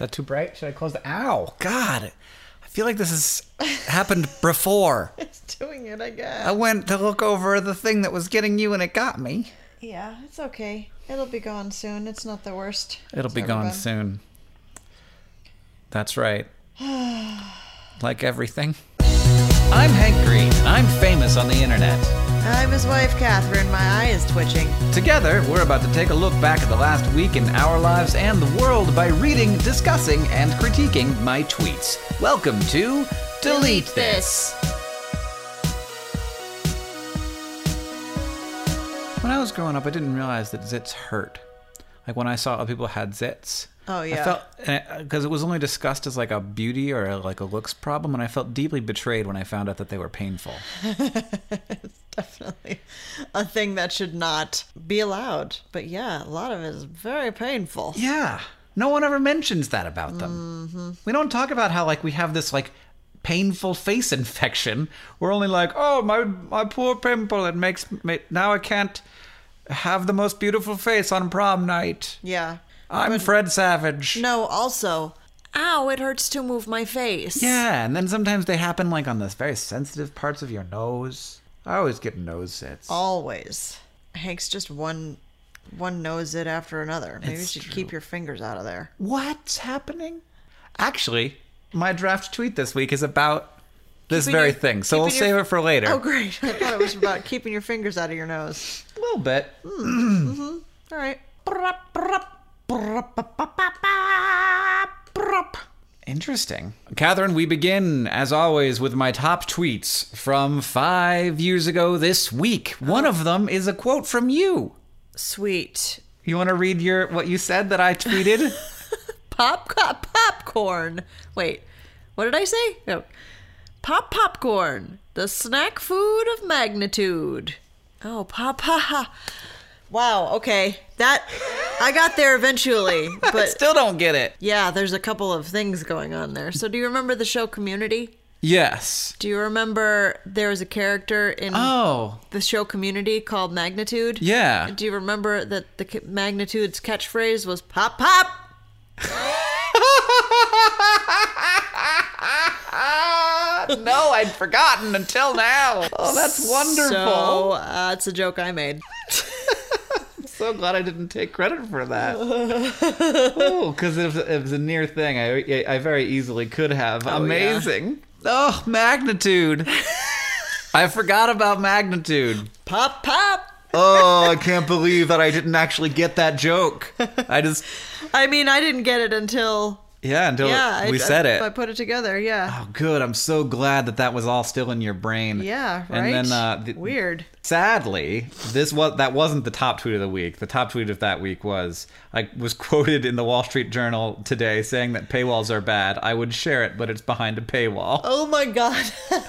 that too bright? Should I close the... Ow, God. I feel like this has happened before. It's doing it, I guess. I went to look over the thing that was getting you and it got me. Yeah, it's okay. It'll be gone soon. It's not the worst. It'll be gone soon. That's right. Like everything. I'm Hank Green. I'm famous on the internet. I'm his wife, Catherine. My eye is twitching. Together, we're about to take a look back at the last week in our lives and the world by reading, discussing, and critiquing my tweets. Welcome to Delete This. When I was growing up, I didn't realize that zits hurt. Like when I saw other people had zits. Oh, yeah. I felt, because it was only discussed as like a beauty or like a looks problem, and I felt deeply betrayed when I found out that they were painful. It's definitely a thing that should not be allowed. But yeah, a lot of it is very painful. Yeah. No one ever mentions that about them. Mm-hmm. We don't talk about how like we have this like painful face infection. We're only like, oh, my poor pimple, it makes me, now I can't have the most beautiful face on prom night. Yeah. I'm Fred Savage. No, also, ow, it hurts to move my face. Yeah, and then sometimes they happen like on the very sensitive parts of your nose. I always get nose zits. Always. Hank's just one nose zit after another. Maybe you should true. keep your fingers out of there. What's happening? Actually, my draft tweet this week is about this Keeping very your- thing, so we'll keeping your- save it for later. Oh, great. I thought it was about keeping your fingers out of your nose. A little bit. All right. Interesting. Catherine, we begin, as always, with my top tweets from 5 years ago this week. One of them is a quote from you. Sweet. You want to read what you said that I tweeted? Popcorn. Wait, what did I say? No. Popcorn. The snack food of magnitude. Oh, Wow, okay. I got there eventually, I but still don't get it. yeah, there's a couple of things going on there. So do you remember the show Community? Yes. Do you remember there was a character in Oh. the show Community called Magnitude? Yeah. Do you remember that the Magnitude's catchphrase was pop pop? No, I'd forgotten until now. Oh, that's wonderful. So it's a joke I made. So glad I didn't take credit for that. Oh, because it was a near thing. I very easily could have. Oh, Amazing. Oh, Magnitude. I forgot about Magnitude. Pop pop. Oh, I can't believe that I didn't actually get that joke. I mean, I didn't get it until we said it. I put it together, yeah. Oh, good. I'm so glad that was all still in your brain. Yeah, right? And then weird. Sadly, that wasn't the top tweet of the week. The top tweet of that week was, I was quoted in the Wall Street Journal today saying that paywalls are bad. I would share it, but it's behind a paywall. Oh my god.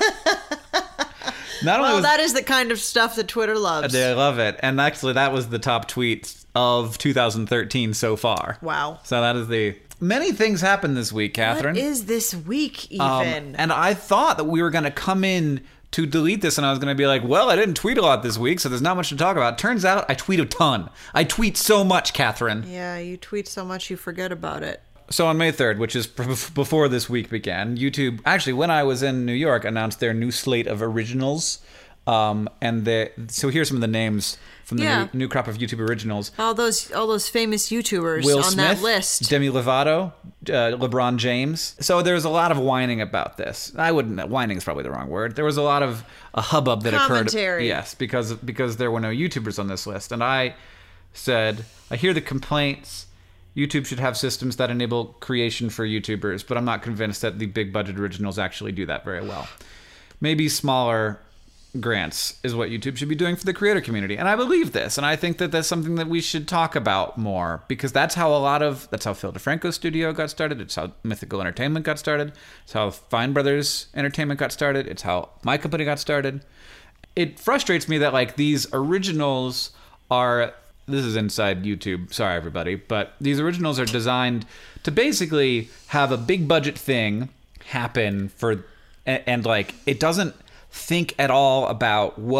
That is the kind of stuff that Twitter loves. They love it. And actually, that was the top tweet of 2013 so far. Wow. So that is many things happened this week, Catherine. What is this week, even? And I thought that we were going to come in to delete this, and I was going to be like, well, I didn't tweet a lot this week, so there's not much to talk about. Turns out I tweet a ton. I tweet so much, Catherine. Yeah, you tweet so much you forget about it. So on May 3rd, which is before this week began, YouTube, actually, when I was in New York, announced their new slate of originals. So here's some of the names from the new crop of YouTube originals. All those famous YouTubers Will on Smith, that list. Demi Lovato, LeBron James. So there's a lot of whining about this. Whining is probably the wrong word. There was a lot of a hubbub that Commentary. occurred. Yes, because there were no YouTubers on this list. And I said, I hear the complaints. YouTube should have systems that enable creation for YouTubers, but I'm not convinced that the big budget originals actually do that very well. Maybe smaller grants is what YouTube should be doing for the creator community. And I believe this, and I think that that's something that we should talk about more, because that's how Phil DeFranco's studio got started. It's how Mythical Entertainment got started. It's how Fine Brothers Entertainment got started. It's how my company got started. It frustrates me that like these originals are... This is inside YouTube. Sorry, everybody. But these originals are designed to basically have a big budget thing happen and like, it doesn't think at all about what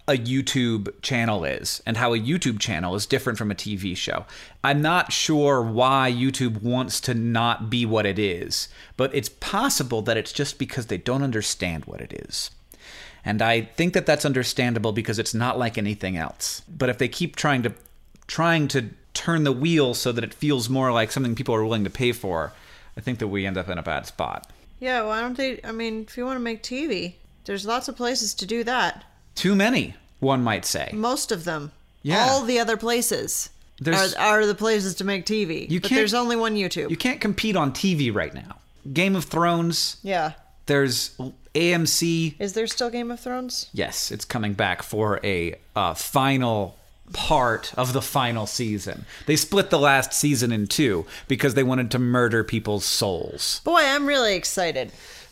a YouTube channel is and how a YouTube channel is different from a TV show. I'm not sure why YouTube wants to not be what it is, but it's possible that it's just because they don't understand what it is. And I think that that's understandable because it's not like anything else. But if they keep trying to turn the wheel so that it feels more like something people are willing to pay for, I think that we end up in a bad spot. Yeah, why don't they? I mean, if you want to make TV, there's lots of places to do that. Too many, one might say. Most of them. Yeah. All the other places are the places to make TV. But there's only one YouTube. You can't compete on TV right now. Game of Thrones. Yeah. There's AMC. Is there still Game of Thrones? Yes, it's coming back for a final part of the final season. They split the last season in two because they wanted to murder people's souls. Boy, I'm really excited.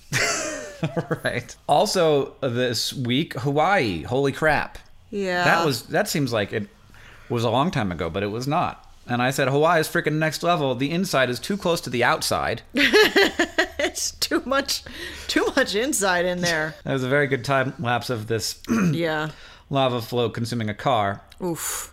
Right. Also, this week, Hawaii. Holy crap. Yeah. That seems like it was a long time ago, but it was not. And I said, Hawaii is freaking next level. The inside is too close to the outside. It's too much inside in there. That was a very good time lapse of this Yeah. lava flow consuming a car. Oof.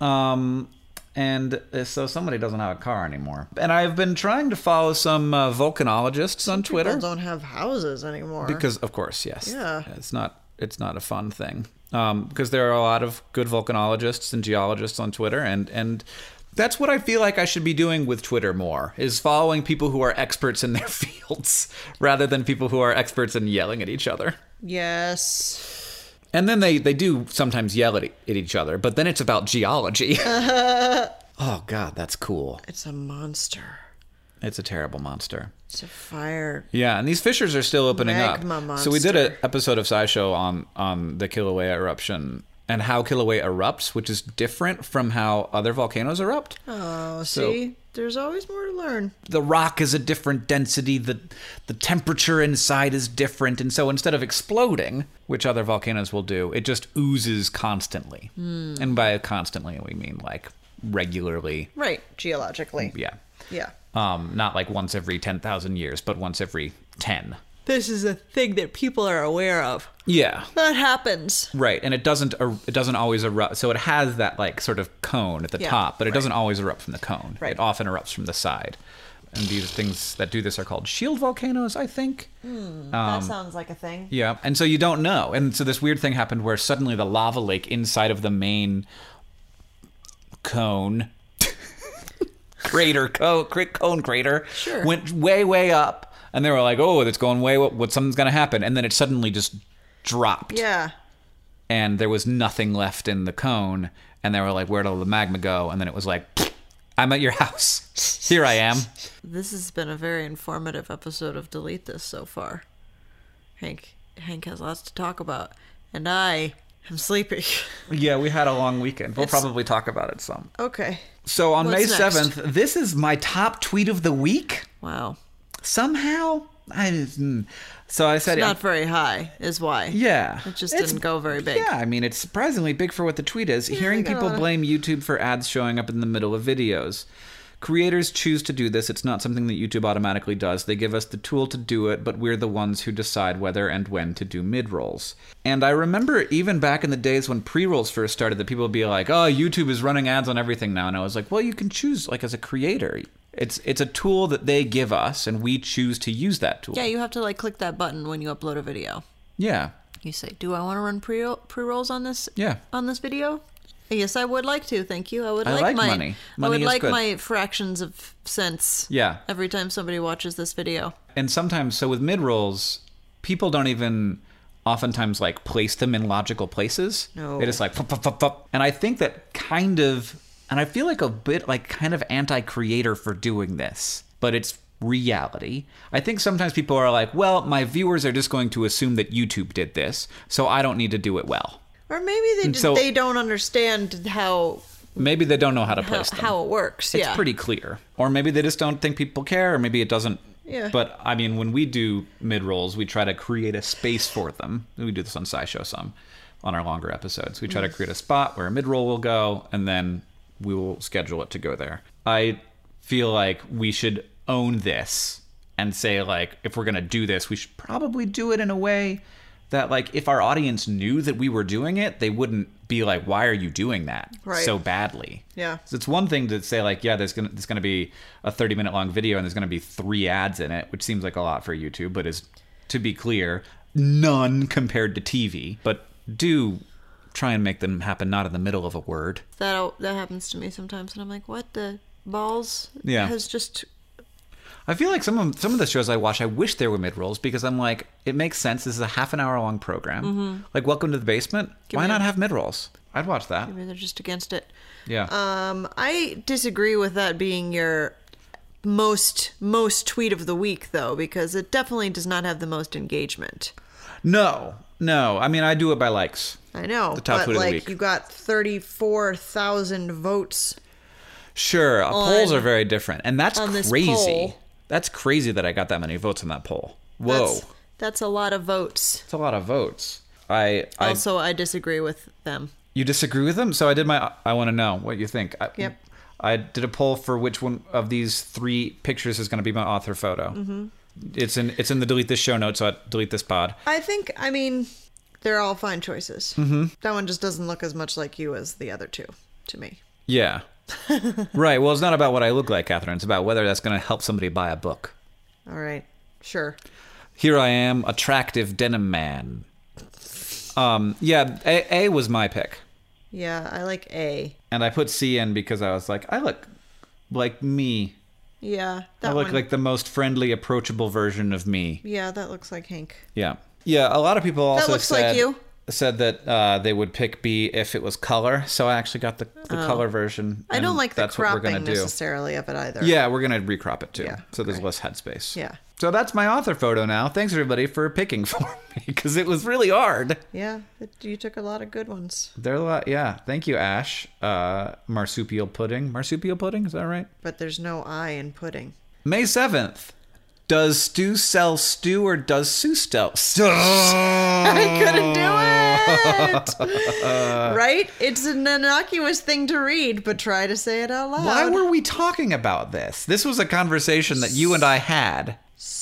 And so somebody doesn't have a car anymore. And I've been trying to follow some volcanologists on Twitter. People don't have houses anymore. Because, of course, yes. Yeah. It's not a fun thing. Because there are a lot of good volcanologists and geologists on Twitter. And that's what I feel like I should be doing with Twitter more, is following people who are experts in their fields rather than people who are experts in yelling at each other. Yes. And then they do sometimes yell at each other, but then it's about geology. Oh, God, that's cool. It's a monster. It's a terrible monster. It's a fire. Yeah, and these fissures are still opening Magma up. monster. So we did an episode of SciShow on the Kilauea eruption and how Kilauea erupts, which is different from how other volcanoes erupt. Oh, So- see? There's always more to learn. The rock is a different density, the temperature inside is different, and so instead of exploding, which other volcanoes will do, it just oozes constantly. And by constantly, we mean like regularly. Right, geologically. Yeah. Yeah. Not like once every 10,000 years, but once every 10. This is a thing that people are aware of. Yeah. That happens. Right, and it doesn't always erupt. So it has that like sort of cone at the Yeah, top, but it right. doesn't always erupt from the cone. Right. It often erupts from the side. And these things that do this are called shield volcanoes, I think. That sounds like a thing. Yeah, and so you don't know. And so this weird thing happened where suddenly the lava lake inside of the main cone cone crater Sure. went way up. And they were like, oh, it's going way up. Something's going to happen. And then it suddenly just dropped. Yeah. And there was nothing left in the cone. And they were like, where'd all the magma go? And then it was like, I'm at your house. Here I am. This has been a very informative episode of Delete This so far. Hank has lots to talk about. And I am sleepy. Yeah, we had a long weekend. We'll probably talk about it some. Okay. So on May What's next? 7th, this is my top tweet of the week. Wow. Somehow. So I said, It's not very high, is why. yeah. It just It's- didn't go very big. Yeah, I mean, it's surprisingly big for what the tweet is. Hearing they got a people lot of- blame YouTube for ads showing up in the middle of videos. Creators choose to do this. It's not something that YouTube automatically does. They give us the tool to do it, but we're the ones who decide whether and when to do mid-rolls. And I remember even back in the days when pre-rolls first started that people would be like, oh, YouTube is running ads on everything now. And I was like, well, you can choose, like, as a creator. It's a tool that they give us, and we choose to use that tool. Yeah, you have to like click that button when you upload a video. Yeah. You say, "Do I want to run pre-rolls on this Yeah. on this video?" Yes, I would like to. Thank you. I would I like like my money. I Money would is like good. my fractions of cents. Yeah. Every time somebody watches this video. And sometimes, so with mid-rolls, people don't even oftentimes like place them in logical places. No. They just like, fup, fup, fup, fup. And I think that kind of, and I feel like a bit like kind of anti-creator for doing this, but it's reality. I think sometimes people are like, well, my viewers are just going to assume that YouTube did this, so I don't need to do it well. Or maybe they so- they don't understand how Maybe they don't know how to place them. how it works. It's Yeah. pretty clear. Or maybe they just don't think people care, or maybe it doesn't. Yeah. But, I mean, when we do mid-rolls, we try to create a space for them. We do this on SciShow some, on our longer episodes. We try to create a spot where a mid-roll will go, and then we will schedule it to go there. I feel like we should own this and say, like, if we're going to do this, we should probably do it in a way that, like, if our audience knew that we were doing it, they wouldn't be like, why are you doing that so badly? Yeah. So it's one thing to say like, yeah, there's gonna be a 30-minute long video and there's gonna be 3 ads in it, which seems like a lot for YouTube, but is, to be clear, none compared to TV. But do try and make them happen not in the middle of a word. That happens to me sometimes, and I'm like, what the balls? Yeah. Has just. I feel like some of the shows I watch, I wish there were mid-rolls, because I'm like, it makes sense. This is a half an hour long program. Like Welcome to the Basement. Why not have mid-rolls? I'd watch that. Maybe they're just against it. Yeah. I disagree with that being your most tweet of the week, though, because it definitely does not have the most engagement. No. I mean, I do it by likes. I know, The top but tweet of the like week. you got 34,000 votes. Sure, polls are very different, and that's on this crazy. poll. That's crazy that I got that many votes on that poll. Whoa, That's a lot of votes. that's a lot of votes. I disagree with them. You disagree with them? So I did my. I want to know what you think. Yep. I did a poll for which one of these 3 pictures is going to be my author photo. Mm-hmm. It's in the delete this show notes. So I delete this pod. I mean, they're all fine choices. Mm-hmm. That one just doesn't look as much like you as the other 2, to me. Yeah. Right. Well, it's not about what I look like, Catherine. It's about whether that's going to help somebody buy a book. All right. Sure. Here I am, attractive denim man. Yeah, A was my pick. Yeah, I like A. And I put C in because I was like, I look like me. Yeah, I look like the most friendly, approachable version of me. Yeah, that looks like Hank. Yeah. Yeah, a lot of people also looks like you. said that they would pick B if it was color. So I actually got the color version. I don't like the that's what we're cropping gonna do. necessarily of it either. Yeah, we're going to recrop it too. Yeah, so there's less headspace. Yeah. So that's my author photo now. Thanks everybody for picking for me because it was really hard. Yeah, you took a lot of good ones. There are a lot. Yeah. Thank you, Ash. Marsupial pudding. Marsupial pudding? Is that right? But there's no I in pudding. May 7th. Does Stu sell stew or does Sue sell? I couldn't do it. Right? It's an innocuous thing to read, but try to say it out loud. Why were we talking about this? This was a conversation that you and I had.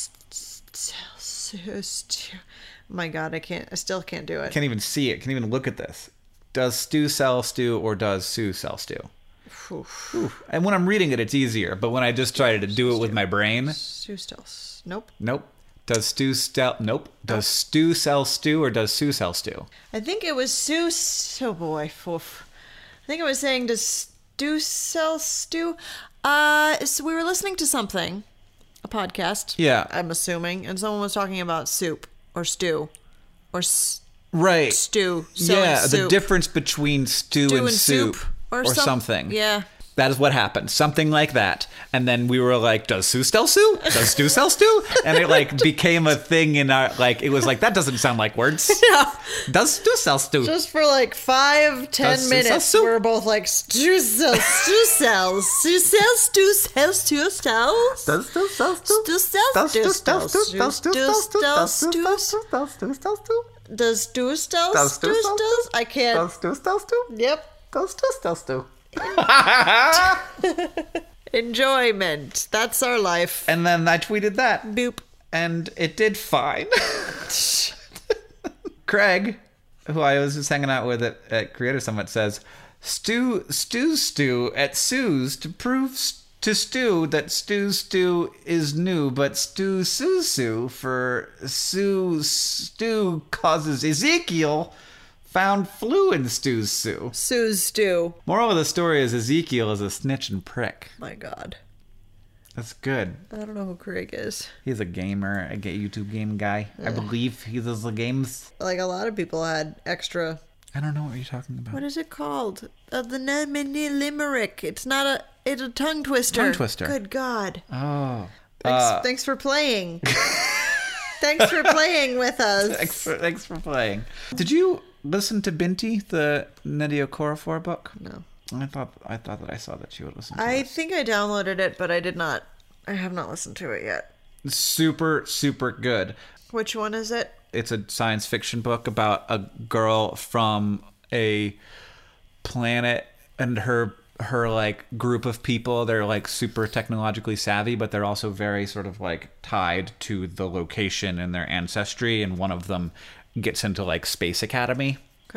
My God, I still can't do it. Can't even see it. Can't even look at this. Does Stu sell stew or does Sue sell stew? Oof. And when I'm reading it, it's easier. But when I just try to do it with my brain, Sue still. Nope. Does Stu sell? Nope. Does Stu sell stew or does Sue sell stew? I think it was Sue. Oh boy. Oof. I think it was saying, does Stu sell stew? So we were listening to something, a podcast. Yeah. I'm assuming, and someone was talking about soup or stew, or right. stew. Yeah, soup. the difference between stew and soup or something. Yeah. That is what happened. Something like that. And then we were like, does Sue sell stew? Does Stu sell stew? And it like became a thing in our, like, it was like, that doesn't sound like words. Yeah. Does Stu sell stew? Just for like 5-10 minutes, we're both like, Stu sells, Stu sells, Stu sells, Stu sells, Stu sells. Does Stu sell stew? Stu sells, Stu sells, Stu sells, Stu sells. Does Stu sell Stu sells? I can't. Does Stu sell stew? Yep. Does Stu sell stew? Enjoyment. That's our life. And then I tweeted that. Boop. And it did fine. Craig, who I was just hanging out with at Creator Summit, says, Stu at Sue's to prove to Stu that Stu is new, but Stu for Stu causes Ezekiel found flu in Stu's Sue. Sue's stew. Moral of the story is Ezekiel is a snitch and prick. My God. That's good. I don't know who Craig is. He's a gamer, a YouTube game guy. I believe he does the games. Like a lot of people had extra. I don't know what you're talking about. What is it called? The limerick. It's not it's a tongue twister. Tongue twister. Good God. Oh. Thanks for playing. Thanks for playing with us. Thanks for playing. Did you listen to Binti, the Nnedi Okorafor book? No. I thought that I saw that you would listen to I it. think I downloaded it, but I did not. I have not listened to it yet. Super, super good. Which one is it? It's a science fiction book about a girl from a planet and her like group of people. They're like super technologically savvy, but they're also very sort of like tied to the location and their ancestry. And one of them gets into like Space Academy. Okay.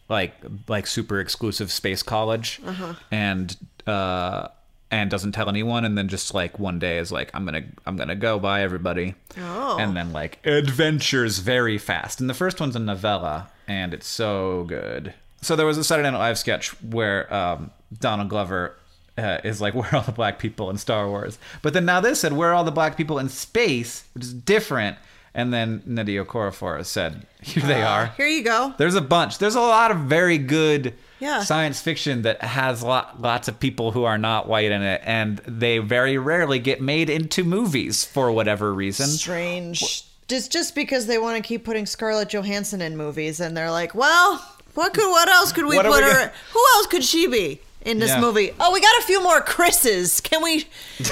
like super exclusive space college, and doesn't tell anyone, and then just like one day is like, I'm gonna go, bye everybody. And then like adventures very fast. And the first one's a novella, and it's so good. So there was a Saturday Night Live sketch where Donald Glover is like, where are all the black people in Star Wars? But then now this said, where are all the black people in space, which is different. And then Nnedi Okorafor said, here they are. Here you go. There's a bunch. There's a lot of very good Yeah. science fiction that has lots of people who are not white in it, and they very rarely get made into movies for whatever reason. Strange. Just because they want to keep putting Scarlett Johansson in movies, and they're like, well, what else could we What are put we her? gonna- Who else could she be in this Yeah. movie? Oh, we got a few more Chris's. Can we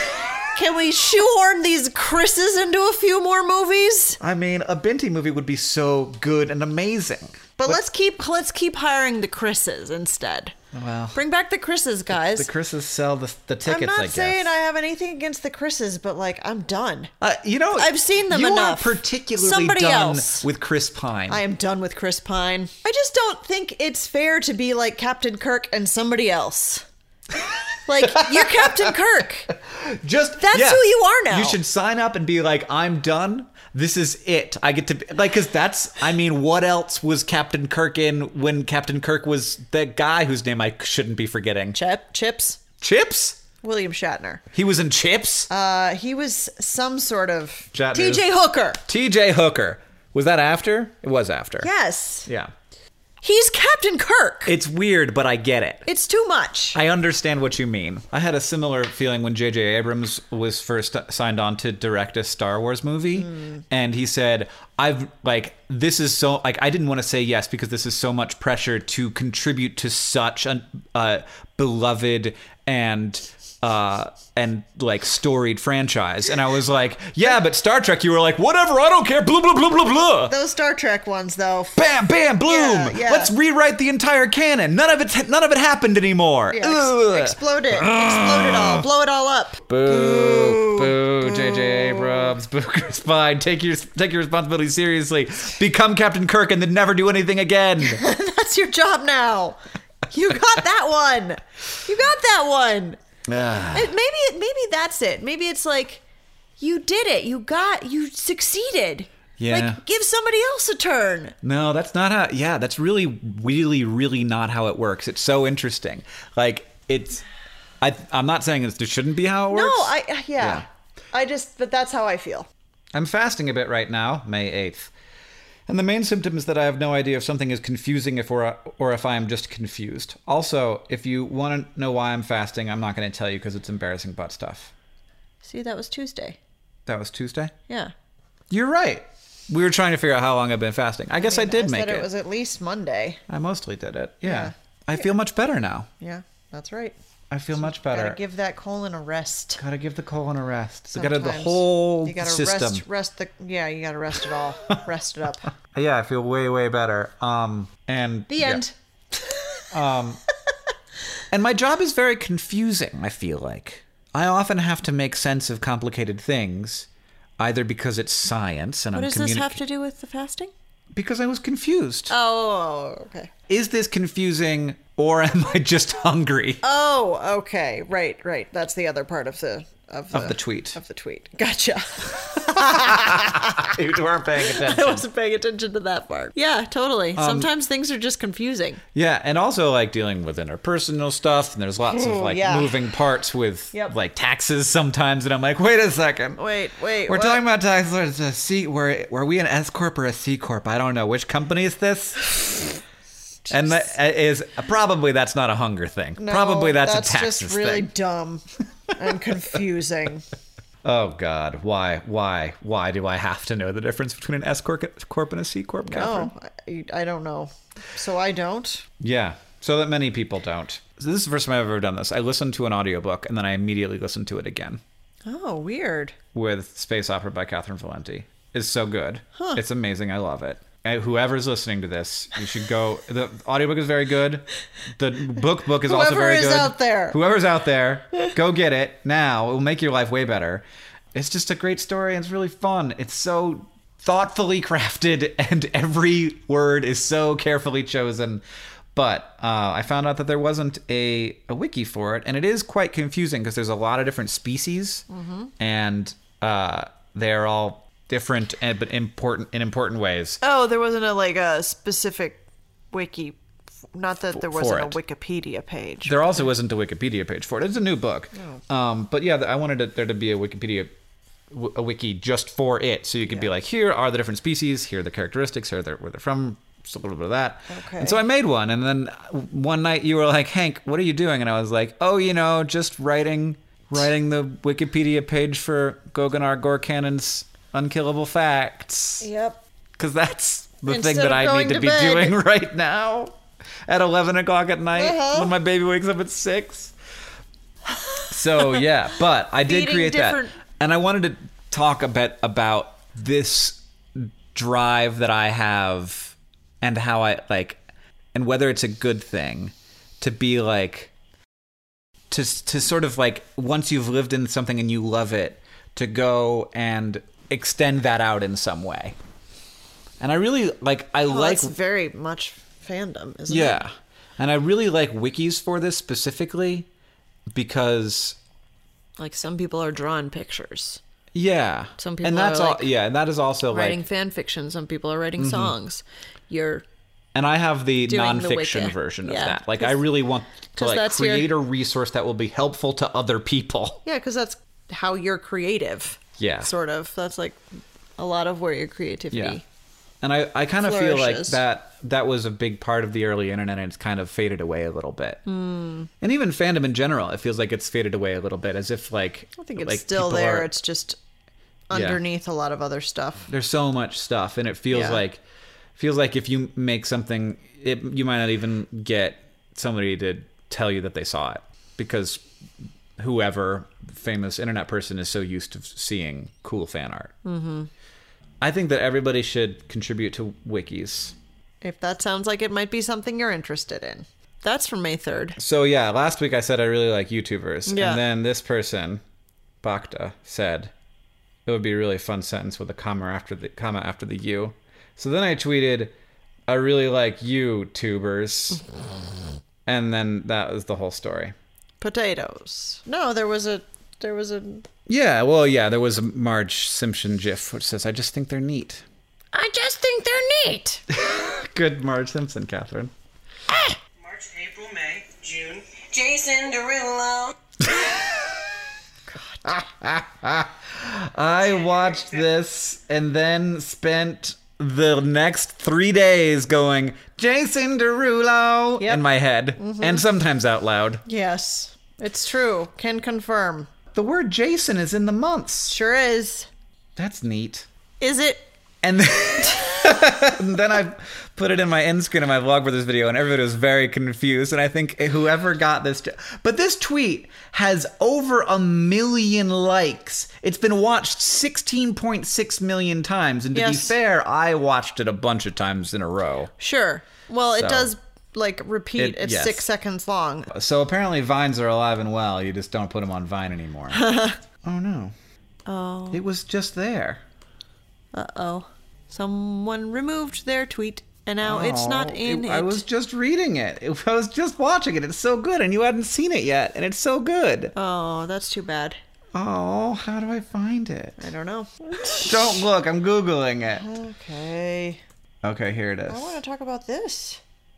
shoehorn these Chris's into a few more movies? I mean, a Binti movie would be so good and amazing. But let's keep hiring the Chris's instead. Well, Bring back the Chris's, guys. the Chris's sell the tickets, I'm I not guess. saying I have anything against the Chris's, but like, I'm done. You know, I've seen them you enough. are particularly Somebody done else. with Chris Pine. I am done with Chris Pine. I just don't think it's fair to be like Captain Kirk and somebody else. Like, you're Captain Kirk. Just That's who you are now. You should sign up and be like, I'm done. This is it. I get to be like, because that's, I mean, what else was Captain Kirk in when Captain Kirk was the guy whose name I shouldn't be forgetting? Chips? Chips? William Shatner. He was in Chips? He was some sort of... Shatner. TJ Hooker. TJ Hooker. Was that after? It was after. Yes. Yeah. He's Captain Kirk. It's weird, but I get it. It's too much. I understand what you mean. I had a similar feeling when J.J. Abrams was first signed on to direct a Star Wars movie. And he said, this is so, like, I didn't want to say yes because this is so much pressure to contribute to such a beloved and like storied franchise. And I was like, yeah, but Star Trek, you were like, whatever, I don't care, blah, blah, blah, blah, blah. Those Star Trek ones, though. Bam, bam, bloom. Yeah. Let's rewrite the entire canon. None of it happened anymore. Yeah, Ugh. explode it. Explode it all. Blow it all up. Boo, boo, J.J. Abrams, boo, Chris Pine. Take your responsibility seriously. Become Captain Kirk and then never do anything again. That's your job now. You got that one. You got that one. Maybe that's it. Maybe it's like, you did it. You succeeded. Yeah. Like, give somebody else a turn. No, that's not how. Yeah, that's really, really, really not how it works. It's so interesting. Like, I'm not saying it shouldn't be how it works. No, yeah. But that's how I feel. I'm fasting a bit right now, May 8th. And the main symptom is that I have no idea if something is confusing or if I am just confused. Also, if you want to know why I'm fasting, I'm not going to tell you because it's embarrassing butt stuff. See, that was Tuesday. That was Tuesday? Yeah. You're right. We were trying to figure out how long I've been fasting. I guess I did make said it. it was at least Monday. I mostly did it. Yeah. Yeah. I feel much better now. Yeah, that's right. I feel much better. Gotta give that colon a rest. Gotta give the colon a rest. So Sometimes. gotta the whole You gotta system. you gotta rest it all. Rest it up. Yeah, I feel way, way better. And The end. And my job is very confusing, I feel like. I often have to make sense of complicated things, either because it's science and What I'm does this have to do with the fasting? because I was confused. Oh, okay. Is this confusing or am I just hungry? Oh, okay. Right. That's the other part of the tweet. Of the tweet. Gotcha. You weren't paying attention. I wasn't paying attention to that part. Yeah, totally. Sometimes things are just confusing. Yeah, and also like dealing with interpersonal stuff, and there's lots of like yeah. moving parts with Yep. like taxes sometimes, and I'm like, wait a second. Wait. We're what? talking about taxes. It's a C. Were we an S corp or a C corp? I don't know. Which company is this? And that is probably that's not a hunger thing. No, probably that's a taxes just really thing. dumb and confusing. Oh God, why do I have to know the difference between an S corp and a C corp, Catherine? No, I don't know. So I don't. Yeah, so that many people don't. So this is the first time I've ever done this. I listened to an audiobook and then I immediately listened to it again. Oh, weird. With Space Opera by Catherine Valenti. It's so good. It's amazing. I love it. Whoever's listening to this, you should go. The audiobook is very good. The book is also very good. Whoever is out there. Whoever's out there, go get it now. It will make your life way better. It's just a great story and it's really fun. It's so thoughtfully crafted and every word is so carefully chosen. But I found out that there wasn't a wiki for it, and it is quite confusing because there's a lot of different species, and they're all different but important in important ways. Oh, there wasn't a specific wiki. Not that there wasn't a Wikipedia page. There also isn't a Wikipedia page for it. It's a new book. But yeah, I wanted there to be a wiki just for it, so you could be like, here are the different species, here are the characteristics, here are where they're from, just a little bit of that. Okay. And so I made one, and then one night you were like, Hank, what are you doing? And I was like, oh, just writing the Wikipedia page for Gogunar Gorkannon's Unkillable Facts. Yep. Because that's the Instead thing that of I going need to to be bed. doing right now at 11 o'clock at night when my baby wakes up at 6. So yeah, but I did Feeding create different- that. And I wanted to talk a bit about this drive that I have and how I and whether it's a good thing to be like, to sort of like, once you've lived in something and you love it, to go and extend that out in some way. And I really It's very much fandom, isn't it? yeah. And I really like wikis for this specifically because Like some people are drawing pictures. yeah. Some people and that's are, all like, and that is also Writing like, fan fiction. Some people are writing songs. You're and I have the doing the nonfiction wiki. version of Yeah, that. Like I really want to 'cause that's create a resource that will be helpful to other people. yeah, because that's how you're creative. Yeah. Sort of. That's like a lot of where your creativity. Yeah. And I kind of feel like flourishes. that was a big part of the early internet, and it's kind of faded away a little bit. And even fandom in general, it feels like it's faded away a little bit, as if like I think it's like still people there. are- It's just underneath a lot of other stuff. there's so much stuff, and it feels Yeah. like if you make something, you might not even get somebody to tell you that they saw it, because whoever famous internet person is so used to seeing cool fan art. I think that everybody should contribute to wikis. If that sounds like it might be something you're interested in. That's from May 3rd. So yeah, last week I said I really like YouTubers, Yeah. and then this person, Bhakta, said it would be a really fun sentence with a comma after the U. So then I tweeted, I really like YouTubers, and then that was the whole story. Potatoes. No, there was a Yeah, well, yeah, there was a Marge Simpson gif which says, I just think they're neat. I just think they're neat. Good Marge Simpson, Catherine. March, April, May, June. Jason Derulo. I watched this and then spent the next 3 days going, Jason Derulo, Yep. in my head, and sometimes out loud. Yes, it's true. Can confirm. The word Jason is in the months. Sure is. That's neat. Is it? And and then I put it in my end screen of my vlog for this video, and everybody was very confused. And I think whoever got this... But this tweet has over 1 million likes. It's been watched 16.6 million times. And to be Yes. fair, I watched it a bunch of times in a row. Sure. Well, So- it does repeat. It's yes. 6 seconds long. So apparently Vines are alive and well. You just don't put them on Vine anymore. Oh, no. Oh. It was just there. Uh-oh. Someone removed their tweet, and now it's not in it. I was just reading it. I was just watching it. It's so good, and you hadn't seen it yet, and it's so good. Oh, that's too bad. Oh, how do I find it? I don't know. Don't look. I'm Googling it. Okay. Okay, here it is. I want to talk about this.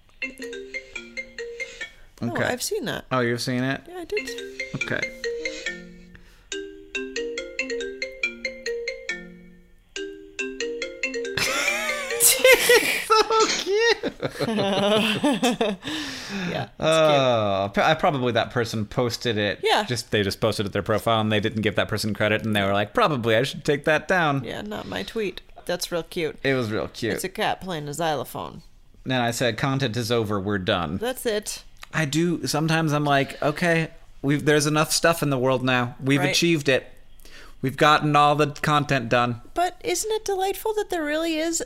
Oh, Okay. I've seen that. Oh, you've seen it? Yeah, I did. Okay. So cute. Yeah. Oh, probably that person posted it. Yeah. They just posted it their profile, and they didn't give that person credit, and they were like, probably I should take that down. Yeah, not my tweet. That's real cute. It was real cute. It's a cat playing a xylophone. Then I said, content is over. We're done. That's it. I do. Sometimes I'm like, okay, there's enough stuff in the world now. We've Right. achieved it. We've gotten all the content done. But isn't it delightful that there really is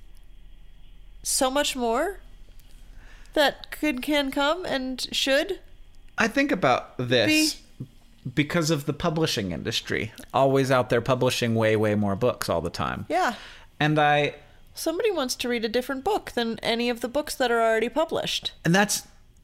so much more that can come and should? I think about this because of the publishing industry. Always out there publishing way, way more books all the time. Yeah. And I somebody wants to read a different book than any of the books that are already published. And that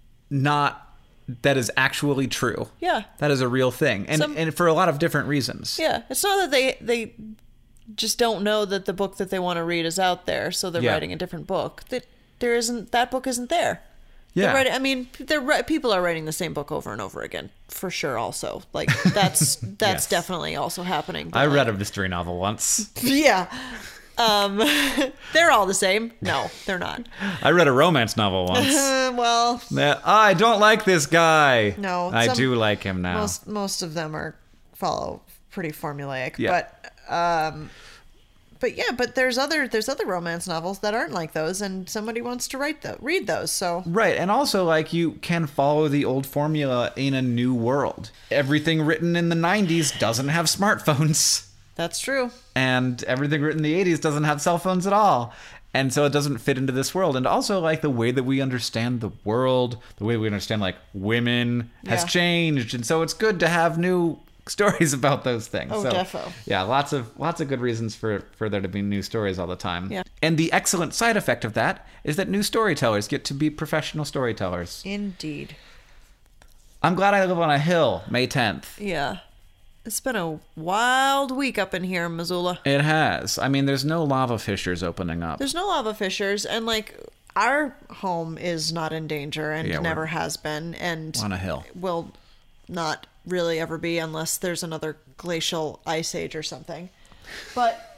is actually true. Yeah. That is a real thing. And for a lot of different reasons. Yeah. It's not that they just don't know that the book that they want to read is out there, so they're writing a different book. That book isn't there. Yeah. People are writing the same book over and over again, for sure. Also, like that's Yes. definitely also happening. I read a mystery novel once. Yeah. They're all the same. No, they're not. I read a romance novel once. Well, I don't like this guy. No, I do like him now. most of them follow pretty formulaic. Yeah. But there's other romance novels that aren't like those, and somebody wants to read those. So Right, and also like you can follow the old formula in a new world. Everything written in the 90s doesn't have smartphones. that's true. And everything written in the 80s doesn't have cell phones at all. And so it doesn't fit into this world. And also like the way that we understand the world, the way we understand like women has Yeah. changed. And so it's good to have new stories about those things. Oh, so, defo. Yeah, lots of good reasons for there to be new stories all the time. Yeah. And the excellent side effect of that is that new storytellers get to be professional storytellers. Indeed. I'm glad I live on a hill, May 10th. Yeah. It's been a wild week up in here in Missoula. It has. I mean, there's no lava fissures opening up. There's no lava fissures, and like our home is not in danger and Yeah, never has been, and on a hill. will not really ever be unless there's another glacial ice age or something. But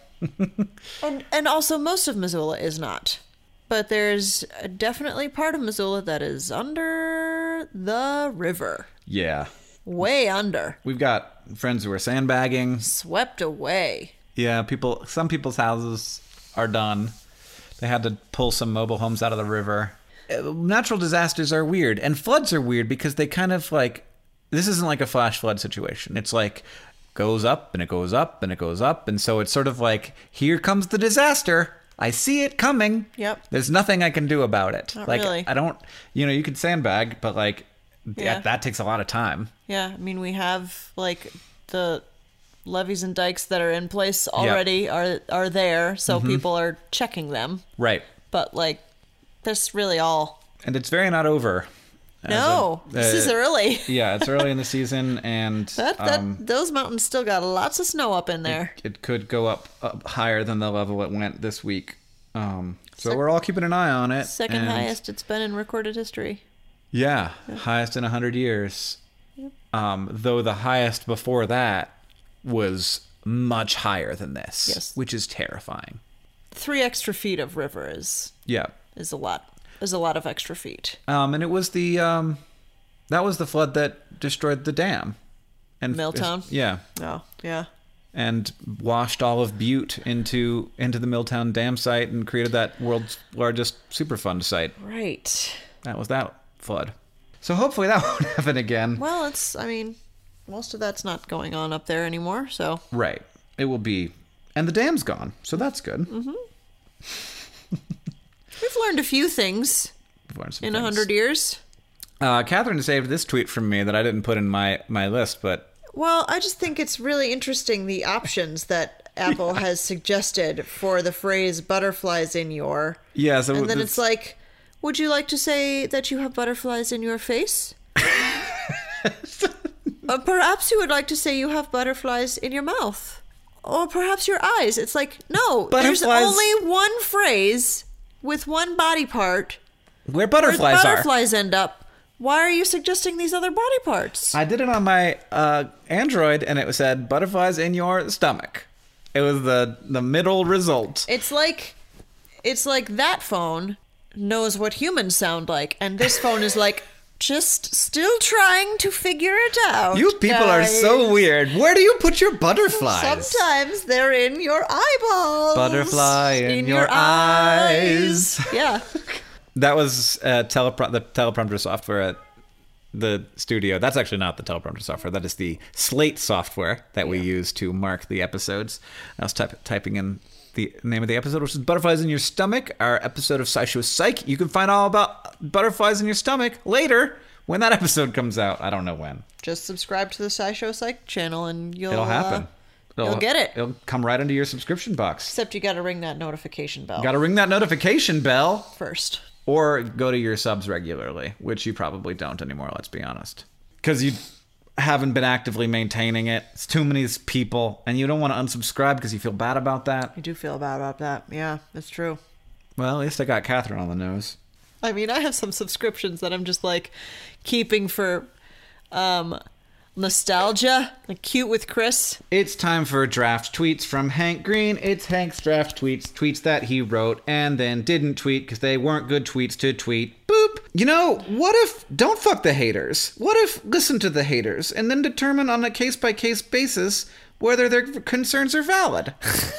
and also most of Missoula is not. But there's definitely part of Missoula that is under the river. Yeah. Way under. We've got friends who are sandbagging. Swept away. Yeah, some people's houses are done. They had to pull some mobile homes out of the river. Natural disasters are weird, and floods are weird because they kind of like, this isn't like a flash flood situation. It's like goes up and it goes up and it goes up, and so it's sort of like, here comes the disaster. I see it coming. Yep. There's nothing I can do about it. Not like really. I don't, you could sandbag, but like Yeah. that takes a lot of time. Yeah, I mean, we have like the levees and dikes that are in place already are there, so people are checking them. Right. But like, that's really all. And it's very not over. No, this is early. Yeah, it's early in the season, and Those mountains still got lots of snow up in there. it could go up higher than the level it went this week. So we're all keeping an eye on it. Second and highest it's been in recorded history. Yeah, highest in 100 years. Though the highest before that was much higher than this, Yes. which is terrifying. 3 extra feet of river is Yeah. a lot. Is a lot of extra feet. And it was that was the flood that destroyed the dam. And Milltown? Yeah. Oh, yeah. And washed all of Butte into the Milltown Dam site and created that world's largest Superfund site. Right. That was that flood. So hopefully that won't happen again. Well, most of that's not going on up there anymore, so. Right. It will be. And the dam's gone, so that's good. Mm-hmm. We've learned a few things We've learned some in things. 100 years. Catherine saved this tweet from me that I didn't put in my list, but Well, I just think it's really interesting the options that Apple has suggested for the phrase butterflies in your. yeah. So And then it's like, would you like to say that you have butterflies in your face? Perhaps you would like to say you have butterflies in your mouth. Or perhaps your eyes. It's like, no, there's Butterflies- only one phrase with one body part where where butterflies the are. butterflies end up. Why are you suggesting these other body parts? I did it on my Android, and it said butterflies in your stomach. It was the middle result. It's like that phone knows what humans sound like, and this phone is like, just still trying to figure it out. You people are so guys. weird. Where do you put your butterflies? Sometimes they're in your eyeballs. Butterfly in your eyes. Yeah. That was the teleprompter software at the studio. That's actually not the teleprompter software. That is the Slate software that we use to mark the episodes. I was typing in the name of the episode, which is Butterflies in Your Stomach, our episode of SciShow Psych. You can find all about butterflies in your stomach later when that episode comes out. I don't know when. Just subscribe to the SciShow Psych channel and It'll happen. You'll get it. It'll come right into your subscription box. Except you got to ring that notification bell Got to ring that notification bell. first. Or go to your subs regularly, which you probably don't anymore, let's be honest. Because you haven't been actively maintaining it. It's too many people, and you don't want to unsubscribe because you feel bad about that. I do feel bad about that. Yeah, that's true. Well, at least I got Catherine on the nose. I mean, I have some subscriptions that I'm just like keeping for nostalgia, like Cute with Chris. It's time for draft tweets from Hank Green. It's Hank's draft tweets that he wrote and then didn't tweet because they weren't good tweets to tweet. Boop. You know, what if, don't fuck the haters. What if listen to the haters and then determine on a case-by-case basis whether their concerns are valid?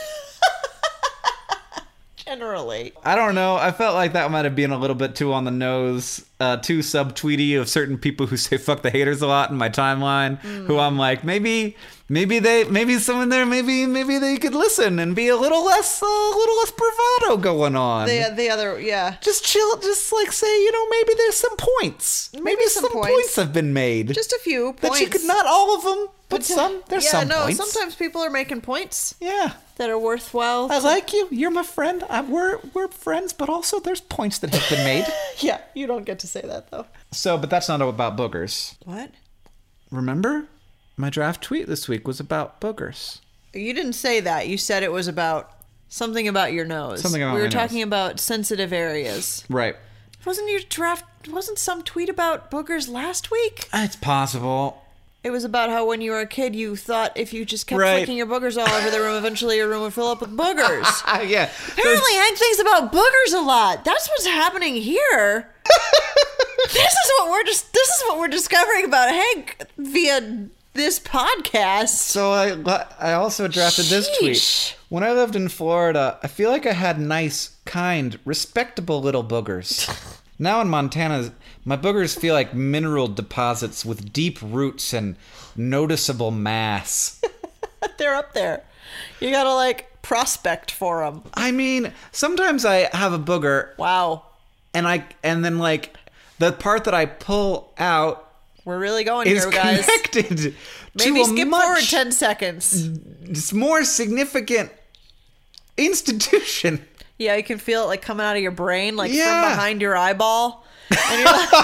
Generally. I don't know. I felt like that might have been a little bit too on the nose, too subtweety of certain people who say fuck the haters a lot in my timeline, who I'm like, maybe someone there, maybe they could listen and be a little less bravado going on. The other, yeah. Just chill, just like say, you know, maybe there's some points. Maybe some points have been made. Just a few points. That you could, not all of them, but some. There's some points. Sometimes people are making points. Yeah. That are worthwhile. I like you. You're my friend. We're friends, but also there's points that have been made. Yeah, you don't get to say that, though. So, but that's not about boogers. What? Remember? My draft tweet this week was about boogers. You didn't say that. You said it was about something about your nose. Something about my We were nose. talking about sensitive areas. Right. Wasn't some tweet about boogers last week? It's possible. It was about how when you were a kid, you thought if you just kept Right. flicking your boogers all over the room, eventually your room would fill up with boogers. Yeah. Apparently, Hank thinks about boogers a lot. That's what's happening here. This is what we're discovering about Hank via this podcast. So I also drafted this tweet. Sheesh. When I lived in Florida, I feel like I had nice, kind, respectable little boogers. Now in Montana, my boogers feel like mineral deposits with deep roots and noticeable mass. They're up there. You gotta like prospect for them. I mean, sometimes I have a booger Wow. and then like the part that I pull out We're really going is here, guys. connected Maybe to a skip forward much 10 seconds. more significant institution. Yeah, you can feel it like coming out of your brain, like Yeah. from behind your eyeball. And you're like,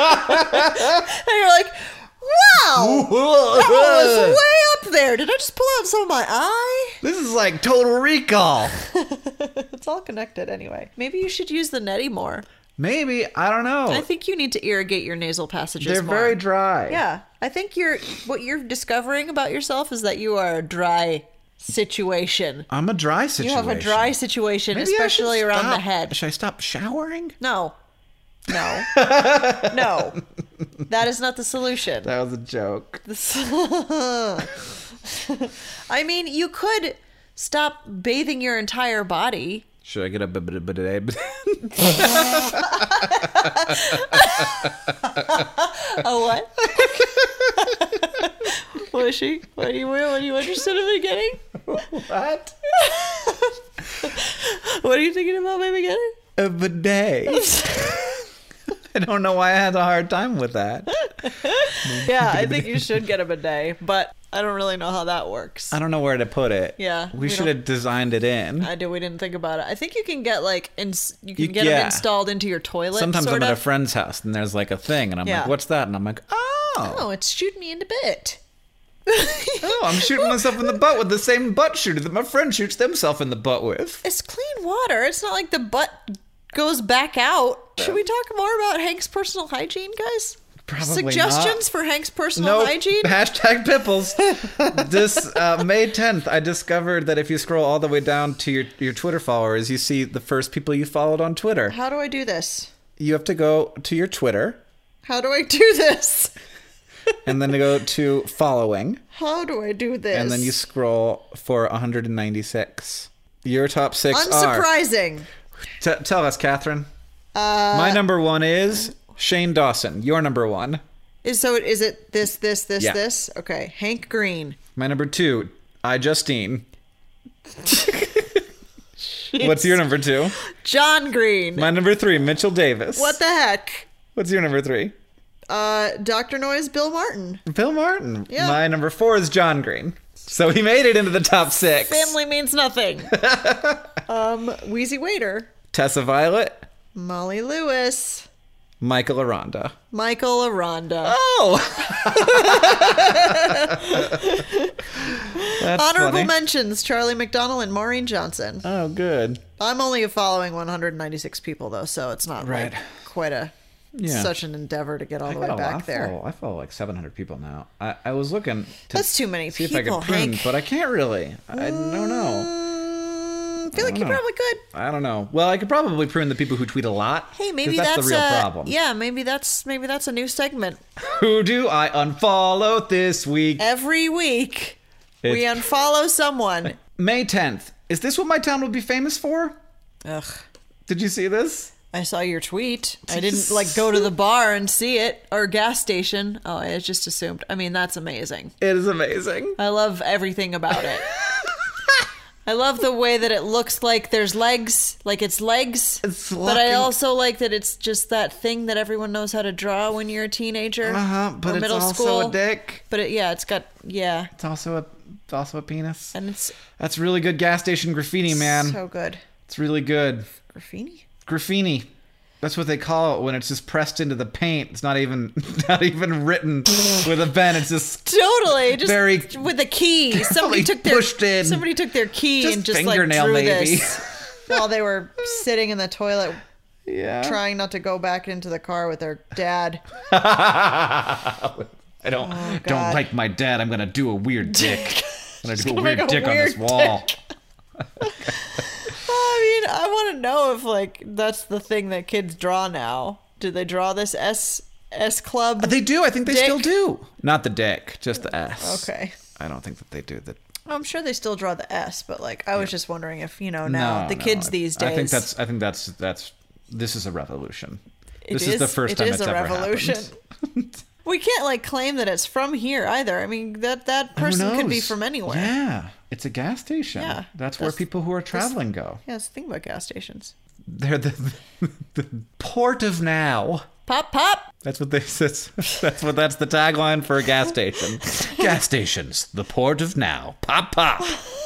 wow, that was way up there. Did I just pull out some of my eye? This is like Total Recall. It's all connected anyway. Maybe you should use the neti more. Maybe, I don't know. I think you need to irrigate your nasal passages They're more. very dry. Yeah, I think what you're discovering about yourself is that you are a dry situation. I'm a dry situation. You have a dry situation, Maybe I should especially around the stop- head. Should I stop showering? No. No. That is not the solution. That was a joke. I mean, you could stop bathing your entire body. Should I get a bidet? Oh, what? What is she? What are you interested in getting? What? What are you thinking about maybe getting? A bidet. I don't know why I had a hard time with that. Yeah, I think you should get a bidet, but I don't really know how that works. I don't know where to put it. Yeah, We we should have designed it in. We didn't think about it. I think you can get like you can get yeah. them installed into your toilet. Sometimes sort I'm at a of. friend's house and there's like a thing and I'm Yeah. like, what's that? And I'm like, Oh, it's shooting me in the bit. oh, I'm shooting myself in the butt with the same butt shooter that my friend shoots themselves in the butt with. It's clean water. It's not like the butt goes back out. Should we talk more about Hank's personal hygiene, guys? Probably Suggestions for Hank's personal Nope. hygiene? Hashtag pipples. This May 10th, I discovered that if you scroll all the way down to your Twitter followers, you see the first people you followed on Twitter. How do I do this? You have to go to your Twitter How do I do this? and then go to following. How do I do this? And then you scroll for 196. Your top 6 are... Unsurprising. Tell us, Catherine. My number 1 is Shane Dawson. Your number 1. Is it this, Yeah. this? Okay. Hank Green. My number 2, Justine. What's your number 2? John Green. My number 3, Mitchell Davis. What the heck? What's your number 3? Dr. Noise Bill Martin. Bill Martin. Yeah. My number 4 is John Green. So he made it into the top 6. Family means nothing. Wheezy Waiter. Tessa Violet, Molly Lewis. Michael Aranda. Michael Aranda. Oh! That's Honorable funny. mentions, Charlie McDonnell and Maureen Johnson. Oh, good. I'm only following 196 people, though, so it's not Right. like quite Yeah. such an endeavor to get all the way got a lot. back there. I follow like 700 people now. I was looking to That's too many see people, if I could prune, Hank. but I can't really. I don't know. I feel like you know. probably could. I don't know. Well, I could probably prune the people who tweet a lot. Hey, maybe 'cause that's the real a, problem. Yeah, maybe that's a new segment. Who do I unfollow this week? Every week, we It's- unfollow someone. May 10th. Is this what my town would be famous for? Ugh. Did you see this? I saw your tweet. I didn't like go to the bar and see it or gas station. Oh, I just assumed. I mean, that's amazing. It is amazing. I love everything about it. I love the way that it looks like there's legs, like it's legs. It's but I looking- also like that it's just that thing that everyone knows how to draw when you're a teenager But or it's middle also school. a dick. But it's got It's also a penis. and it's That's really good gas station graffiti, man. so good. It's really good. Graffiti? Graffiti. That's what they call it when it's just pressed into the paint. It's not even written with a pen. It's just Totally, just Very with a key. carefully pushed in. Somebody took their key Just and just fingernail, like drew maybe. this while they were sitting in the toilet yeah. trying not to go back into the car with their dad. I don't God. like my dad. I'm gonna do a weird dick. I'm gonna do a gonna weird make a dick on this weird wall. I mean, I want to know if like that's the thing that kids draw now. Do they draw this S club? They do. I think they Dick? still do. Not the dick, just the S. Okay. I don't think that they do the. I'm sure they still draw the S, but like I was just wondering if now the kids these days. I think that's. This is a revolution. It This is the first time it it's is a ever revolution. happened. We can't like claim that it's from here either. I mean that person could be knows? from anywhere. Yeah, it's a gas station. Yeah, that's where people who are traveling go. Yeah, that's the thing about gas stations. They're the port of now. Pop pop. That's what that's the tagline for a gas station. Gas stations, the port of now. Pop pop.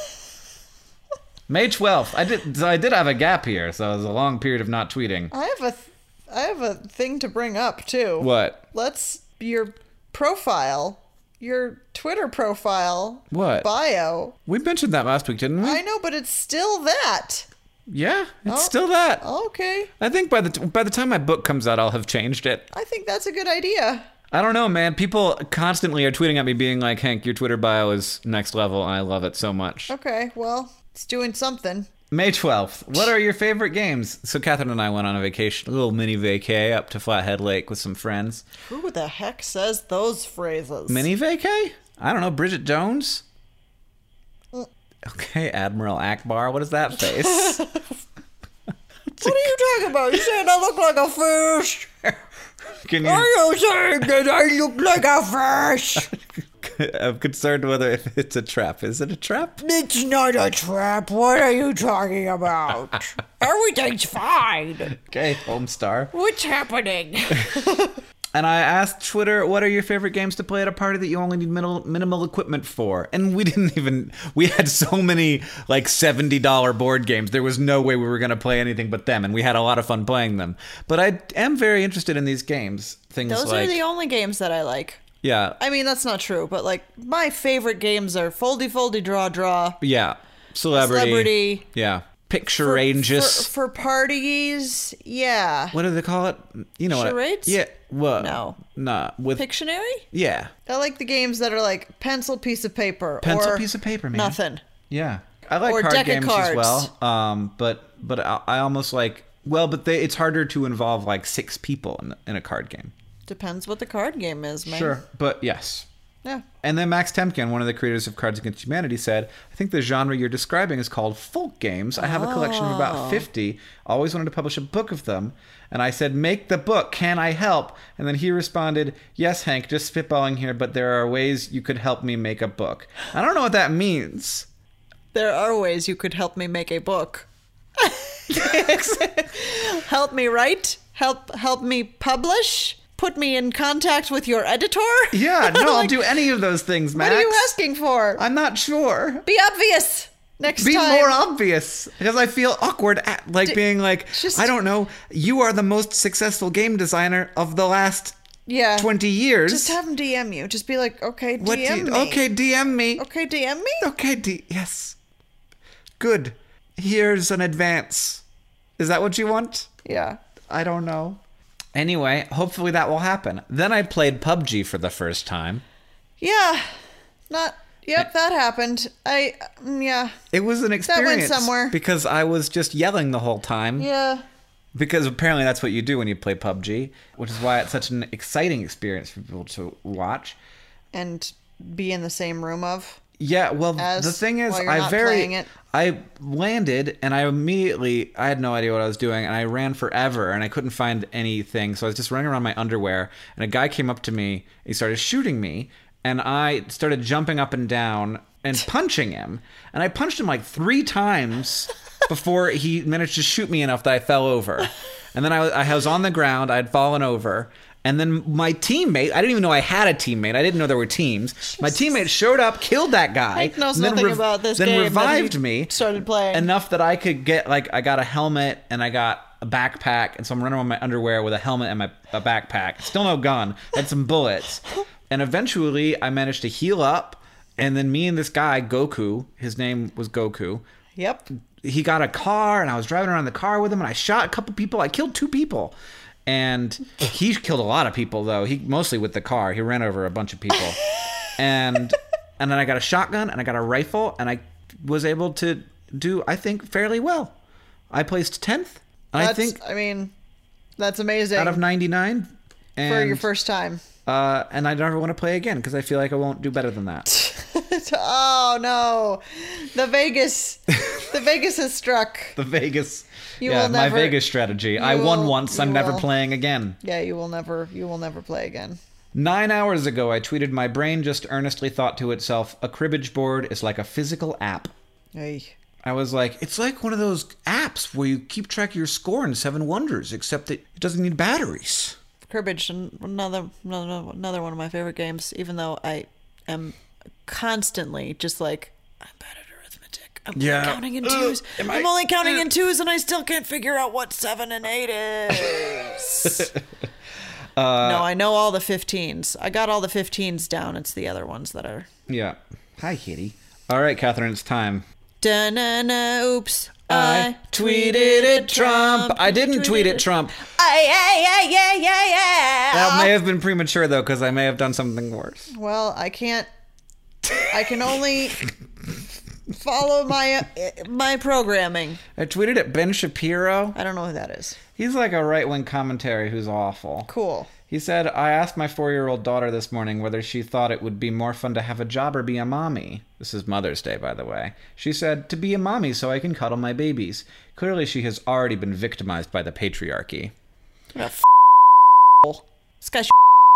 May 12th. I did have a gap here, so it was a long period of not tweeting. I have a thing to bring up too. What? Your profile, your Twitter profile. What? Bio. We mentioned that last week, didn't we? I know, but it's still that. Yeah, it's still that. Okay. I think by the time my book comes out, I'll have changed it. I think that's a good idea. I don't know, man. People constantly are tweeting at me being like, Hank, your Twitter bio is next level, and I love it so much. Okay, well, it's doing something. May 12th. What are your favorite games? So Catherine and I went on a vacation, a little mini vacay up to Flathead Lake with some friends. Who the heck says those phrases? Mini vacay? I don't know. Bridget Jones? Okay, Admiral Akbar. What is that face? What are you talking about? You saying I look like a fish? Can Are you? you saying that I look like a fish? I'm concerned whether if it's a trap. Is it a trap? It's not a trap. What are you talking about? Everything's fine. Okay, Homestar. What's happening? And I asked Twitter, what are your favorite games to play at a party that you only need minimal equipment for? And we had so many like $70 board games. There was no way we were going to play anything but them. And we had a lot of fun playing them. But I am very interested in these games. Things Those like, are the only games that I like. yeah, I mean, that's not true, but like my favorite games are Foldy, Draw, yeah. Celebrity. Yeah. Picture ranges. For parties, yeah. What do they call it? You know Charades? what? Yeah. What? No. Nah. With Pictionary? yeah. I like the games that are like pencil, piece of paper, Pencil, or piece of paper, man. nothing. Yeah, I like Or card deck of games cards. as well. But I almost like it's harder to involve like 6 people in a card game. Depends what the card game is, man. Sure, but yes. Yeah. And then Max Temkin, one of the creators of Cards Against Humanity, said, I think the genre you're describing is called folk games. I have a collection of about 50. Always wanted to publish a book of them. And I said, make the book. Can I help? And then he responded, yes, Hank, just spitballing here, but there are ways you could help me make a book. I don't know what that means. There are ways you could help me make a book. Help me write? Help me publish? put me in contact with your editor? Yeah, no, I'll do any of those things, Max. What are you asking for? I'm not sure. Be obvious next Be time. more obvious, because I feel awkward at being like, just- I don't know, you are the most successful game designer of the last 20 years. Just have him DM you. Just be like, okay, What DM me. Okay, DM me. Okay, DM me? Okay, yes. Good. Here's an advance. Is that what you want? Yeah. I don't know. Anyway, hopefully that will happen. Then I played PUBG for the first time. Yeah. Yep, that happened. Yeah. It was an experience. somewhere. Because I was just yelling the whole time. Yeah. Because apparently that's what you do when you play PUBG, which is why it's such an exciting experience for people to watch. And be in the same room of. Yeah, well, As the thing is, while you're not playing it. I landed and I had no idea what I was doing, and I ran forever and I couldn't find anything, so I was just running around my underwear, and a guy came up to me, he started shooting me, and I started jumping up and down and punching him, and I punched him like 3 times before he managed to shoot me enough that I fell over, and then I was on the ground, I had fallen over. And then my teammate, I didn't even know I had a teammate. I didn't know there were teams. My teammate showed up, killed that guy. Mike knows and then nothing about this then game. revived Then he me. started playing. Enough that I could get, I got a helmet and I got a backpack. And so I'm running around my underwear with a helmet and a backpack. Still no gun. Had some bullets. And eventually I managed to heal up. And then me and this guy, Goku, his name was Goku. Yep. He got a car and I was driving around the car with him and I shot a couple people. I killed 2 people. And he killed a lot of people, though. He mostly with the car. He ran over a bunch of people. And then I got a shotgun and I got a rifle, and I was able to do, I think, fairly well. I placed 10th. That's amazing. Out of 99. And, for your first time. And I never want to play again because I feel like I won't do better than that. Oh no, the Vegas has struck. The Vegas. You will my never- Vegas strategy. I won once. I'm never will. playing again. Yeah, you will never play again. 9 hours ago, I tweeted, my brain just earnestly thought to itself, a cribbage board is like a physical app. Hey. I was like, it's like one of those apps where you keep track of your score in 7 Wonders, except that it doesn't need batteries. Cribbage, another one of my favorite games, even though I am constantly just like, I'm bad at arithmetic. I'm only counting in twos. I'm only counting in twos, and I still can't figure out what 7 and 8 is. No, I know all the 15s. I got all the 15s down. It's the other ones that are. Yeah. Hi, Kitty. All right, Catherine, it's time. Da-na-na, oops. I tweeted at Trump. I didn't tweet at Trump. Yeah. That may have been premature, though, because I may have done something worse. Well, I can't. I can only follow my programming. I tweeted at Ben Shapiro. I don't know who that is. He's like a right-wing commentary who's awful. Cool. He said, I asked my 4-year-old daughter this morning whether she thought it would be more fun to have a job or be a mommy. This is Mother's Day, by the way. She said, to be a mommy so I can cuddle my babies. Clearly she has already been victimized by the patriarchy. This guy's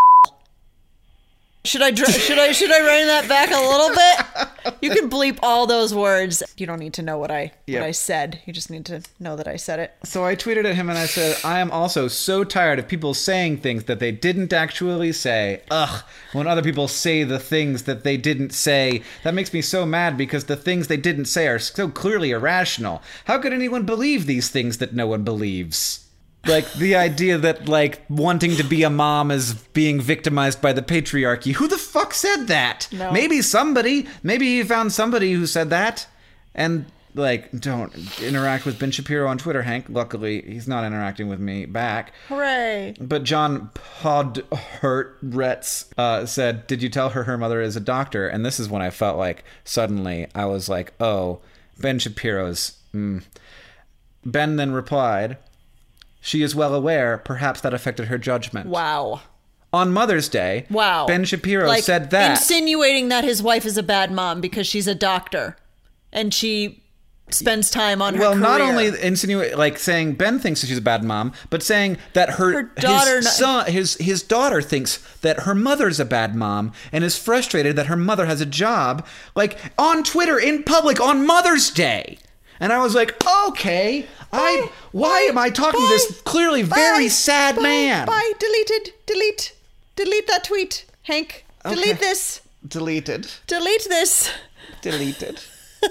Should I rein that back a little bit? You can bleep all those words. You don't need to know what I said. You just need to know that I said it. So I tweeted at him and I said, I am also so tired of people saying things that they didn't actually say. Ugh, when other people say the things that they didn't say, that makes me so mad because the things they didn't say are so clearly irrational. How could anyone believe these things that no one believes? Like, the idea that, like, wanting to be a mom is being victimized by the patriarchy. Who the fuck said that? No. Maybe you found somebody who said that. And, like, don't interact with Ben Shapiro on Twitter, Hank. Luckily, he's not interacting with me back. Hooray. But John Podhurtretz said, did you tell her mother is a doctor? And this is when I felt like, suddenly, I was like, oh, Ben Shapiro's... Ben then replied... She is well aware, perhaps that affected her judgment. Wow. On Mother's Day, Ben Shapiro said that. Insinuating that his wife is a bad mom because she's a doctor and she spends time on her career. Well, not only saying Ben thinks that she's a bad mom, but saying that her daughter, his daughter thinks that her mother's a bad mom and is frustrated that her mother has a job, like on Twitter in public on Mother's Day. And I was like, okay, why am I talking to this clearly very sad man? Bye. Deleted. Delete that tweet, Hank. Delete this. Deleted. Delete this. Deleted.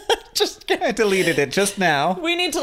I deleted it just now. We need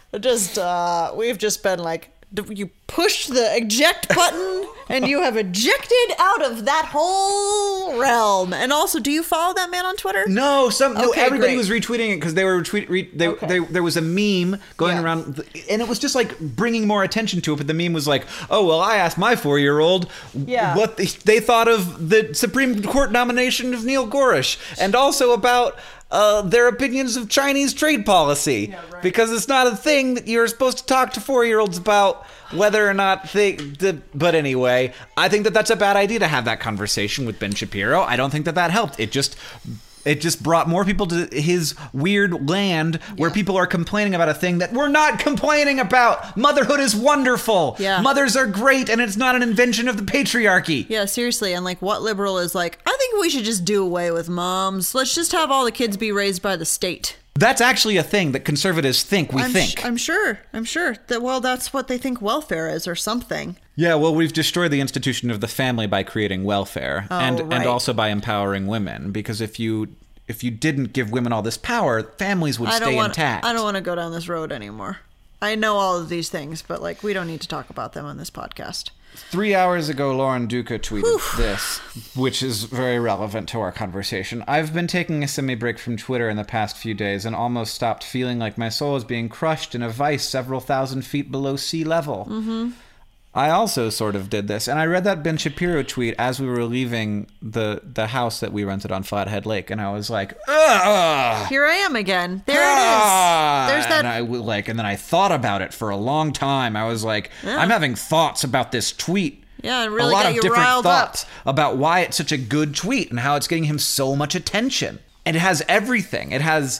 to we've just been you push the eject button and you have ejected out of that whole realm. And also, do you follow that man on Twitter? No, everybody great. was retweeting it because they were there was a meme going around, and it was just like bringing more attention to it. But the meme was like, "Oh well, I asked my 4-year-old what they thought of the Supreme Court nomination of Neil Gorsuch, and also about their opinions of Chinese trade policy, because it's not a thing that you're supposed to talk to 4-year-olds about whether or not but anyway, I think that that's a bad idea to have that conversation with Ben Shapiro. I don't think that helped. It just brought more people to his weird land where people are complaining about a thing that we're not complaining about. Motherhood is wonderful. Yeah. Mothers are great, and it's not an invention of the patriarchy. Yeah, seriously. And what liberal is I think we should just do away with moms. Let's just have all the kids be raised by the state. That's actually a thing that conservatives think we think. I'm sure that, that's what they think welfare is or something. Yeah, well, we've destroyed the institution of the family by creating welfare and also by empowering women, because if you didn't give women all this power, families would stay intact. I don't want to go down this road anymore. I know all of these things, but we don't need to talk about them on this podcast. 3 hours ago, Lauren Duca tweeted this, which is very relevant to our conversation. I've been taking a semi-break from Twitter in the past few days and almost stopped feeling like my soul is being crushed in a vice several thousand feet below sea level. Mm-hmm. I also sort of did this, and I read that Ben Shapiro tweet as we were leaving the house that we rented on Flathead Lake, and I was like, ugh! Here I am again. There it is. There's that. And then I thought about it for a long time. I was like, I'm having thoughts about this tweet. Yeah, and really a lot got of you different riled thoughts up about why it's such a good tweet and how it's getting him so much attention. And it has everything. It has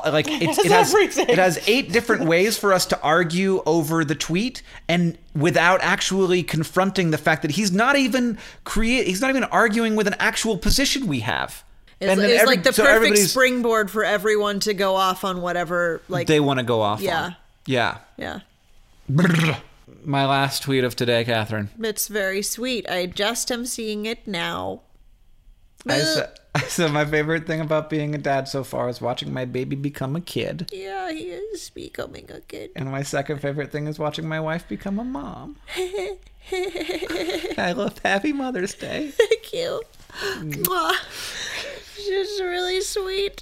it has 8 different ways for us to argue over the tweet, and without actually confronting the fact that he's not even arguing with an actual position we have. It's the perfect springboard for everyone to go off on whatever they want to go off on. Yeah. My last tweet of today, Catherine. It's very sweet. I just am seeing it now. So my favorite thing about being a dad so far is watching my baby become a kid. Yeah, he is becoming a kid. And my second favorite thing is watching my wife become a mom. I love Happy Mother's Day. Thank you. Mwah. She's really sweet.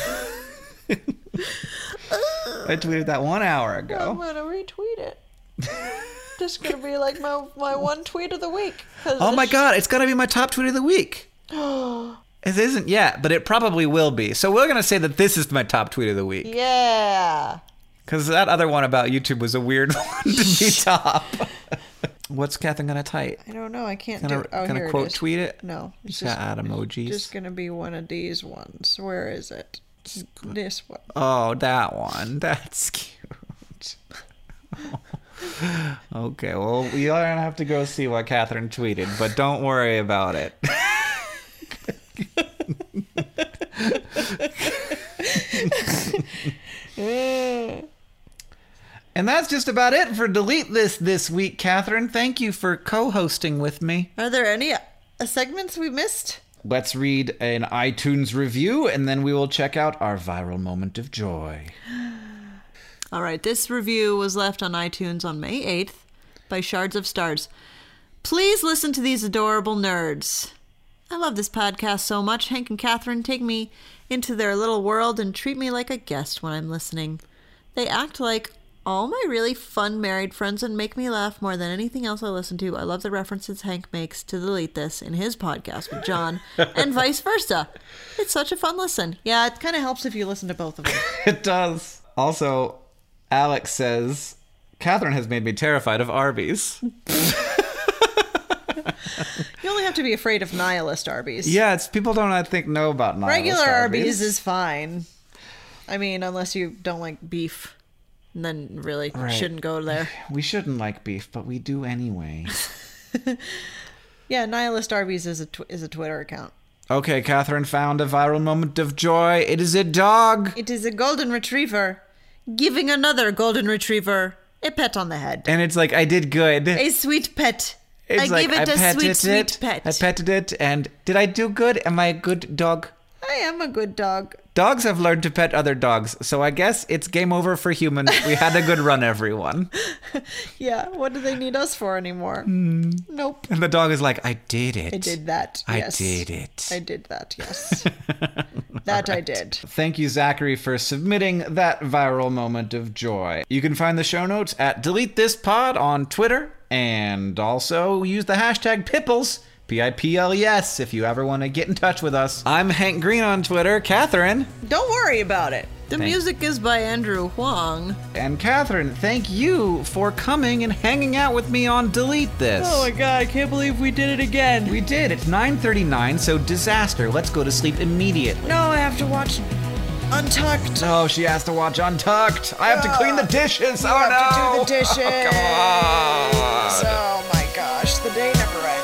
I tweeted that 1 hour ago. I'm gonna retweet it. Just gonna be my one tweet of the week. Oh my god, it's gonna be my top tweet of the week. It isn't yet, but it probably will be. So we're going to say that this is my top tweet of the week. Yeah. Because that other one about YouTube was a weird one to be top. What's Catherine going to type? I don't know. I can't do it. Can I quote tweet it? No. It's just add emojis. It's just going to be one of these ones. Where is it? This one. Oh, that one. That's cute. Okay, well, you're going to have to go see what Catherine tweeted, but don't worry about it. And that's just about it for Delete This week, Catherine. Thank you for co-hosting with me. Are there any segments we missed? Let's read an iTunes review, and then we will check out our viral moment of joy. All right, this review was left on iTunes on May 8th by Shards of Stars. Please listen to these adorable nerds. I love this podcast so much. Hank and Catherine take me into their little world and treat me like a guest when I'm listening. They act like all my really fun married friends and make me laugh more than anything else I listen to. I love the references Hank makes to Delete This in his podcast with John and vice versa. It's such a fun listen. Yeah, it kind of helps if you listen to both of them. It does. Also, Alex says, Catherine has made me terrified of Arby's. You only have to be afraid of nihilist Arby's. Yeah, people don't, I think, know about nihilist Regular Arby's is fine. I mean, unless you don't like beef. And then really shouldn't go there. We shouldn't like beef, but we do anyway. Yeah, nihilist Arby's is a Twitter account. Okay, Catherine found a viral moment of joy. It is a dog. It is a golden retriever. giving another golden retriever a pet on the head. And it's like, I did good. A sweet pet. It's I like, gave it a petted sweet pet. I petted it, and did I do good? Am I a good dog? I am a good dog. Dogs have learned to pet other dogs, so I guess it's game over for humans. We had a good run, everyone. Yeah, what do they need us for anymore? Nope. And the dog is like, I did it. I did that. Yes. I did it. I did that, yes. That I did. Thank you, Zachary, for submitting that viral moment of joy. You can find the show notes at Delete This Pod on Twitter, and also use the hashtag Pipples, PIPLES, if you ever want to get in touch with us. I'm Hank Green on Twitter. Catherine. Don't worry about it. The Thanks. music is by Andrew Huang. And Catherine, thank you for coming and hanging out with me on Delete This. Oh my god, I can't believe we did it again. We did. It's 9:39, so disaster. Let's go to sleep immediately. No, I have to watch Untucked. Oh, she has to watch Untucked. I have to clean the dishes. You Oh, have no. to do the dishes. Oh, come on. Oh my gosh, the day never ends.